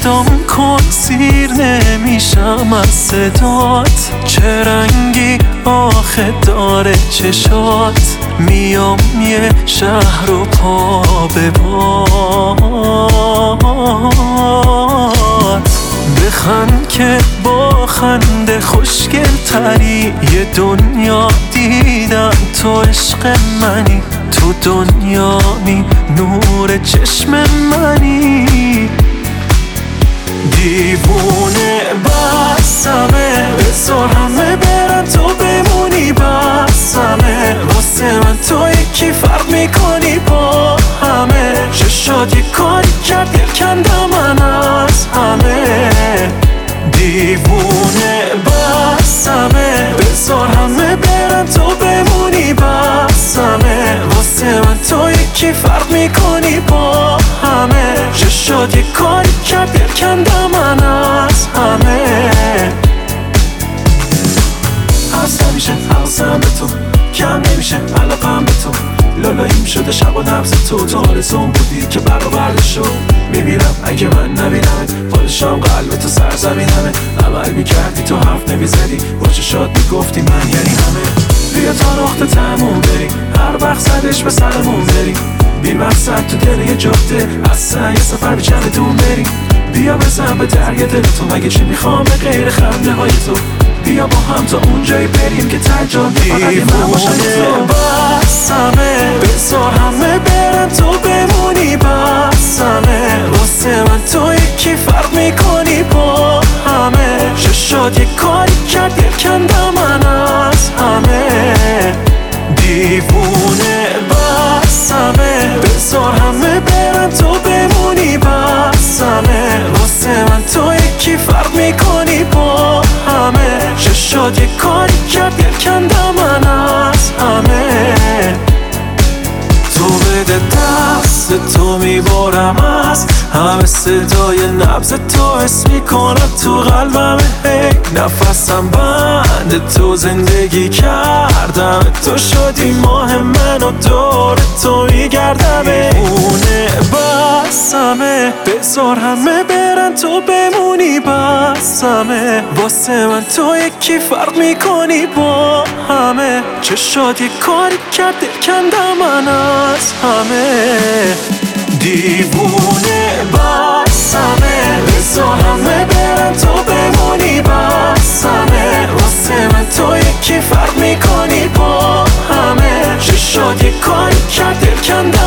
صدام کن سیر نمیشم از صدات، چه رنگی آخه داره چشات، میام یه شهر و پا به پات، بخند که با خنده خوشگل تری، یه دنیا دیدم تو عشق منی، تو دنیایی نور چشم منی، دیوونه بسمه بذار همه برن تو بمونی بسمه، واسه من تو یکی فرق میکنی با همه، چشات یه کاری کرد یکندم من از همه، دیوونه بسمه بذار همه برن تو بمونی بسمه، واسه من تو یکی فرق میکنی با همه، چشات یه کاری کرد یکندم من از همه، هست نمیشه حواسم به تو، کم نمیشه علاقم به تو، لالاییم شده شب و نبض تو آرزوم بودی که برآورده شد، میمیرم اگه من نبینمت، پادشام قلب تو سرزمینمه، عمل میکردی تو حرف نمیزدی، با چشات میگفتی من یعنی همه، بیا تا نقطه تموم بریم، هر وقت زدش به سرمون بریم، بی مقصد تو دل یه جفته، اصلا یه سفر به چمدون بریم، بیا بزن به دریا دل تو، مگه چی میخوام به غیر خنده های تو، بیا با هم تا اونجایی بریم که ترجان فقط یه من باشم تو، بسمه بذار همه برن تو بمونی بسمه، واسه من تو یکی فرق میکنی با همه، چشات یه کاری کرد یکندم من از همه، دیوونه بسمه بذار همه برن تو بمونی بسمه، واسه من تو یکی فرق میکنی با همه، چشات یه کاری کرد یکندم من از همه، تو بده دست تو میبارم از همه، صدای نبض تو حس میکنم تو قلبم، هی نفسم بند تو زندگی کردم، تو شدی ماه من و دور تو میگردم، اونه بسمه بذار همه برن تو بمونی بسمه، واسه من تو یکی فرق میکنی با همه، چشات یه کاری کرد کندم من از همه، دیوونه بسمه بذار همه برن تو بمونی بسمه، واسه من تو یکی فرق میکنی با همه، چشات یه کاری کرد کندم